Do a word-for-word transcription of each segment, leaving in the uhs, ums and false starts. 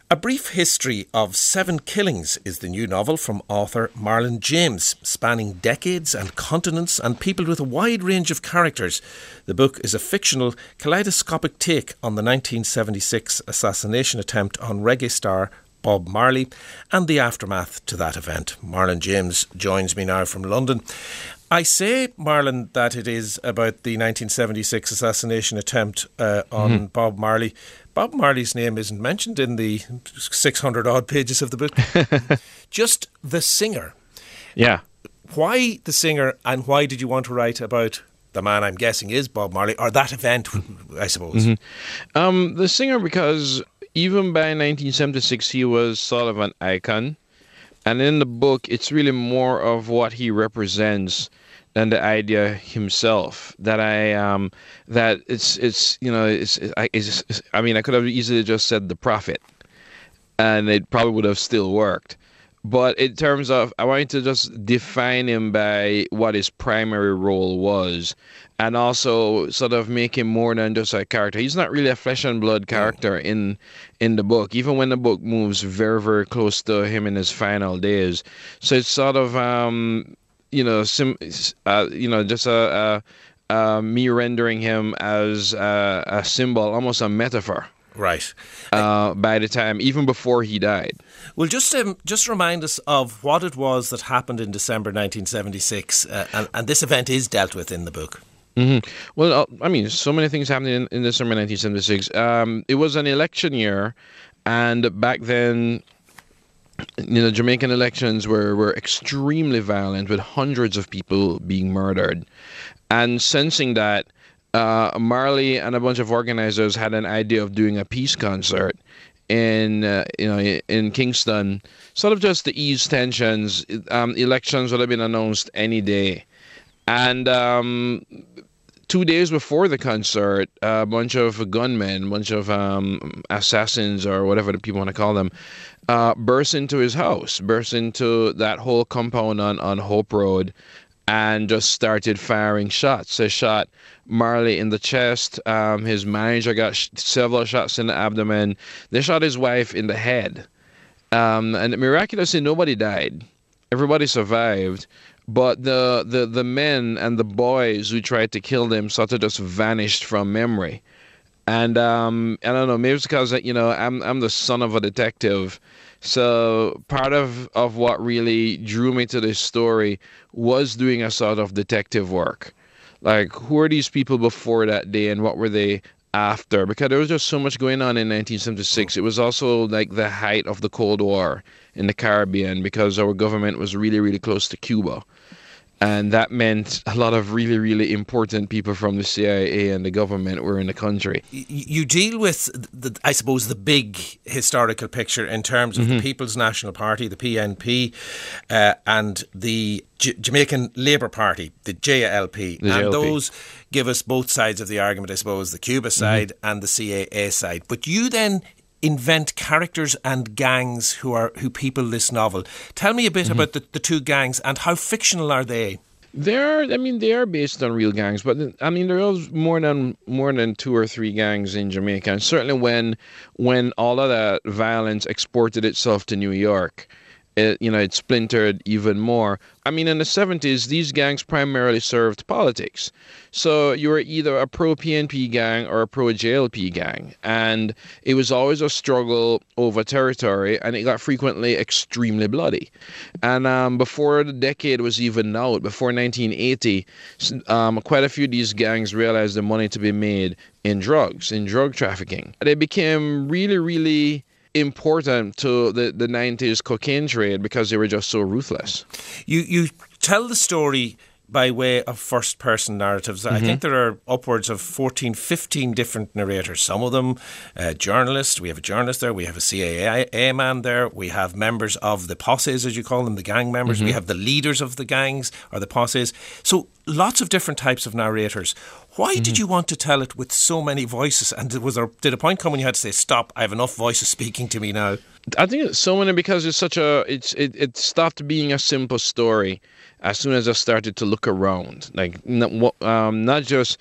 A Brief History of Seven Killings is the new novel from author Marlon James, spanning decades and continents and people with a wide range of characters. The book is a fictional, kaleidoscopic take on the nineteen seventy-six assassination attempt on reggae star Bob Marley and the aftermath to that event. Marlon James joins me now from London. I say, Marlon, that it is about the nineteen seventy-six assassination attempt uh, on mm-hmm. Bob Marley. Bob Marley's name isn't mentioned in the six hundred odd pages of the book. Just the singer. Yeah. Why the singer, and why did you want to write about the man I'm guessing is Bob Marley, or that event, I suppose? Mm-hmm. Um, the singer, because even by nineteen seventy-six, he was sort of an icon. And in the book, it's really more of what he represents than the idea himself. That I, um, that it's, it's, you know, it's, it's, it's, I mean, I could have easily just said the prophet, and it probably would have still worked. But in terms of, I wanted to just define him by what his primary role was, and also sort of make him more than just a character. He's not really a flesh and blood character in in the book, even when the book moves very, very close to him in his final days. So it's sort of, um, you know, sim, uh, you know, just a, a, a me rendering him as a, a symbol, almost a metaphor. Right. Uh, by the time, even before he died. Well, just um, just remind us of what it was that happened in December nineteen seventy-six, uh, and, and this event is dealt with in the book. Mm-hmm. Well, uh, I mean, so many things happened in, in December nineteen seventy-six. Um, it was an election year, and back then, you know, Jamaican elections were, were extremely violent, with hundreds of people being murdered. And sensing that, Uh, Marley and a bunch of organizers had an idea of doing a peace concert in, uh, you know, in Kingston, sort of just to ease tensions. Um, elections would have been announced any day, and um, two days before the concert, a bunch of gunmen, a bunch of um, assassins, or whatever the people want to call them, uh, burst into his house, burst into that whole compound on on Hope Road, and just started firing shots. They shot Marley in the chest. Um, his manager got sh- several shots in the abdomen. They shot his wife in the head. Um, and miraculously, nobody died. Everybody survived. But the, the, the men and the boys who tried to kill them sort of just vanished from memory. And um, I don't know, maybe it's because, you know, I'm I'm the son of a detective. So part of, of what really drew me to this story was doing a sort of detective work. Like, who are these people before that day and what were they after? Because there was just so much going on in nineteen seventy-six. It was also like the height of the Cold War in the Caribbean, because our government was really, really close to Cuba. And that meant a lot of really, really important people from the C I A and the government were in the country. You deal with, the, I suppose, the big historical picture in terms of mm-hmm. the People's National Party, the P N P, uh, and the J- Jamaican Labour Party, the J L P. The and J L P. Those give us both sides of the argument, I suppose, the Cuba side mm-hmm. and the C A A side. But you then invent characters and gangs who are who people this novel. Tell me a bit mm-hmm. about the, the two gangs, and how fictional are they? They're, I mean, they are based on real gangs, but I mean, there are more than more than two or three gangs in Jamaica. And certainly when when all of that violence exported itself to New York, it, you know, it splintered even more. I mean, in the seventies, these gangs primarily served politics. So you were either a pro-P N P gang or a pro-J L P gang. And it was always a struggle over territory, and it got frequently extremely bloody. And um, before the decade was even out, before nineteen eighty, um, quite a few of these gangs realized the money to be made in drugs, in drug trafficking. They became really, really important to the, the nineties cocaine trade because they were just so ruthless. You you tell the story by way of first-person narratives. Mm-hmm. I think there are upwards of fourteen, fifteen different narrators. Some of them uh, journalists. We have a journalist there. We have a C I A man there. We have members of the posses, as you call them, the gang members. Mm-hmm. We have the leaders of the gangs or the posses. So lots of different types of narrators. Why mm-hmm. did you want to tell it with so many voices? And was there, did a point come when you had to say, stop, I have enough voices speaking to me now? I think it's so many because it's such a, it's it, it stopped being a simple story as soon as I started to look around. Like, not, um, not just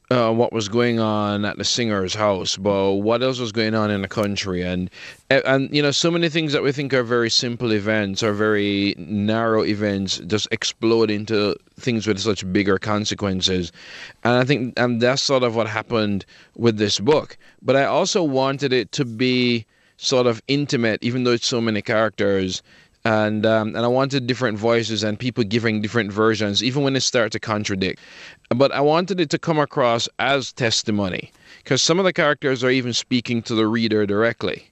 uh, what was going on at the singer's house, but what else was going on in the country, and and you know, so many things that we think are very simple events or very narrow events just explode into things with such bigger consequences, and I think and that's sort of what happened with this book. But I also wanted it to be sort of intimate, even though it's so many characters. And um, and I wanted different voices and people giving different versions, even when they start to contradict. But I wanted it to come across as testimony, because some of the characters are even speaking to the reader directly.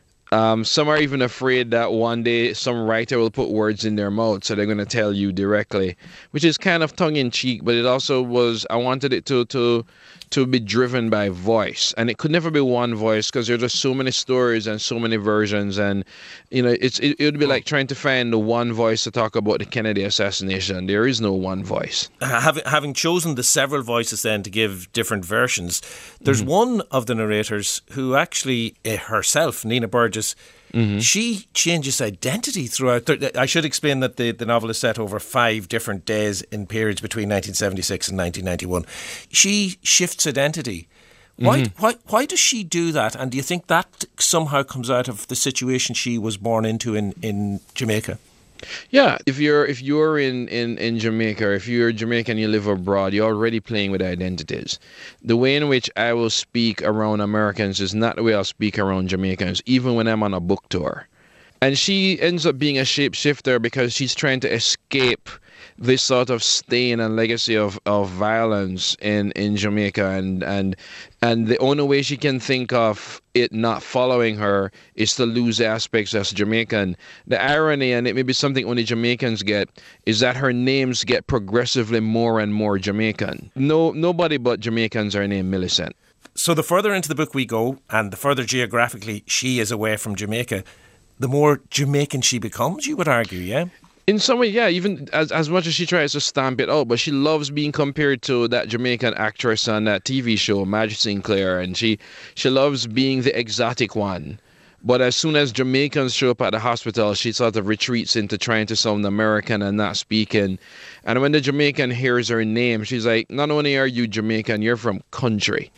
Um, some are even afraid that one day some writer will put words in their mouth, so they're going to tell you directly, which is kind of tongue-in-cheek, but it also was, I wanted it to to to be driven by voice, and it could never be one voice, because there are just so many stories and so many versions, and you know, it's it, it would be like trying to find the one voice to talk about the Kennedy assassination. There is no one voice. Having, having chosen the several voices then to give different versions, there's mm-hmm. one of the narrators who actually uh, herself, Nina Burgess, Mm-hmm. she changes identity throughout. I should explain that the, the novel is set over five different days in periods between nineteen seventy-six and nineteen ninety-one. She shifts identity. Why, mm-hmm. why, why does she do that? And do you think that somehow comes out of the situation she was born into in, in Jamaica? Yeah, if you're if you're in, in, in Jamaica, or if you're Jamaican and you live abroad, you're already playing with identities. The way in which I will speak around Americans is not the way I'll speak around Jamaicans, even when I'm on a book tour. And she ends up being a shapeshifter because she's trying to escape this sort of stain and legacy of, of violence in, in Jamaica, and, and and the only way she can think of it not following her is to lose aspects as Jamaican. The irony, and it may be something only Jamaicans get, is that her names get progressively more and more Jamaican. No, nobody but Jamaicans are named Millicent. So the further into the book we go, and the further geographically she is away from Jamaica, the more Jamaican she becomes, you would argue, yeah? In some way, yeah, even as as much as she tries to stamp it out, but she loves being compared to that Jamaican actress on that T V show, Madge Sinclair, and she, she loves being the exotic one. But as soon as Jamaicans show up at the hospital, she sort of retreats into trying to sound American and not speaking. And when the Jamaican hears her name, she's like, not only are you Jamaican, you're from country.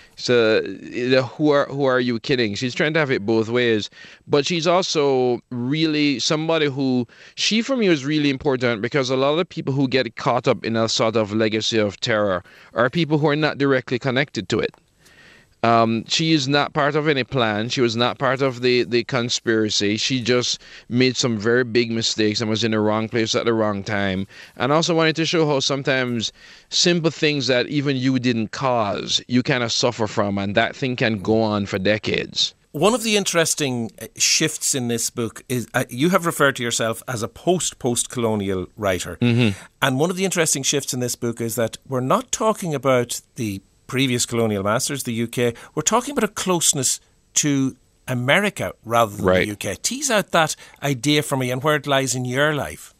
So who are who are you kidding? She's trying to have it both ways, but she's also really somebody who, she for me was really important, because a lot of the people who get caught up in a sort of legacy of terror are people who are not directly connected to it. Um, she is not part of any plan. She was not part of the, the conspiracy. She just made some very big mistakes and was in the wrong place at the wrong time. And I also wanted to show how sometimes simple things that even you didn't cause, you kind of suffer from, and that thing can go on for decades. One of the interesting shifts in this book is uh, you have referred to yourself as a post-post-colonial writer. Mm-hmm. And one of the interesting shifts in this book is that we're not talking about the previous colonial masters, the U K. We're talking about a closeness to America rather than right. the U K. Tease out that idea for me and where it lies in your life.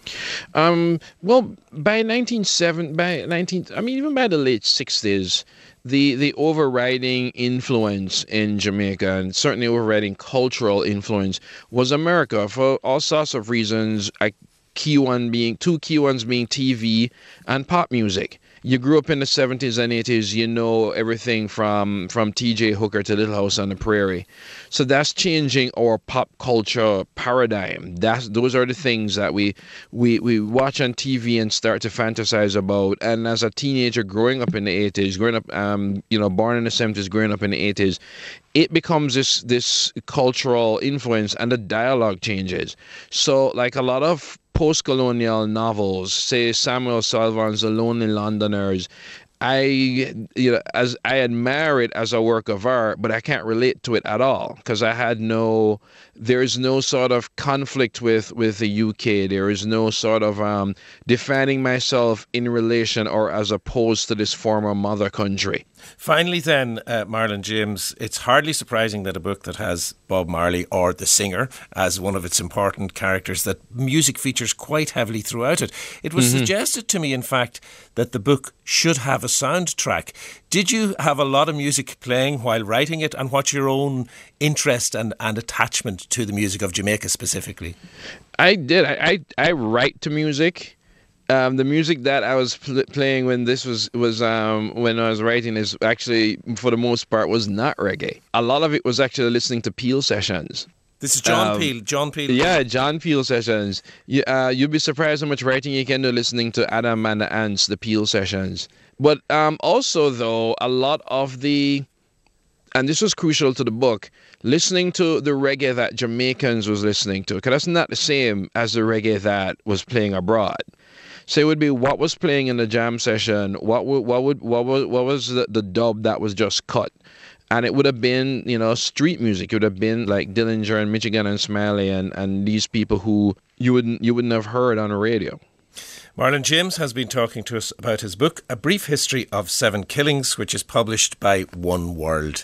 Um, well, by nineteen seventy, by nineteen, I mean, even by the late sixties, the the overriding influence in Jamaica, and certainly overriding cultural influence, was America for all sorts of reasons. I, key one being two key ones being T V and pop music. You grew up in the seventies and eighties, you know everything from, from T J Hooker to Little House on the Prairie. So that's changing our pop culture paradigm. That's those are the things that we, we, we watch on T V and start to fantasize about. And as a teenager growing up in the eighties, growing up, um, you know, born in the seventies, growing up in the eighties, it becomes this this cultural influence, and the dialogue changes. So like a lot of post-colonial novels, say Samuel Salvan's The Lonely Londoners, I, you know, as I admire it as a work of art, but I can't relate to it at all, because I had no, there is no sort of conflict with, with the U K. There is no sort of um, defining myself in relation or as opposed to this former mother country. Finally then, uh, Marlon James, it's hardly surprising that a book that has Bob Marley, or the singer, as one of its important characters, that music features quite heavily throughout it. It was mm-hmm. suggested to me, in fact, that the book should have a soundtrack. Did you have a lot of music playing while writing it, and what's your own interest and, and attachment to the music of Jamaica specifically? I did. I, I, I write to music. Um, the music that I was pl- playing when this was was um, when I was writing is actually, for the most part, was not reggae. A lot of it was actually listening to Peel sessions. This is John Um, Peel. John Peel. Yeah, John Peel sessions. You, uh, you'd be surprised how much writing you can do listening to Adam and the Ants, the Peel sessions. But um, also, though, a lot of the, and this was crucial to the book, listening to the reggae that Jamaicans was listening to, because that's not the same as the reggae that was playing abroad. So it would be what was playing in the jam session, what would what would what was what was the, the dub that was just cut, and it would have been, you know, street music. It would have been like Dillinger and Michigan and Smiley and, and these people who you wouldn't you wouldn't have heard on the radio. Marlon James has been talking to us about his book, A Brief History of Seven Killings, which is published by One World.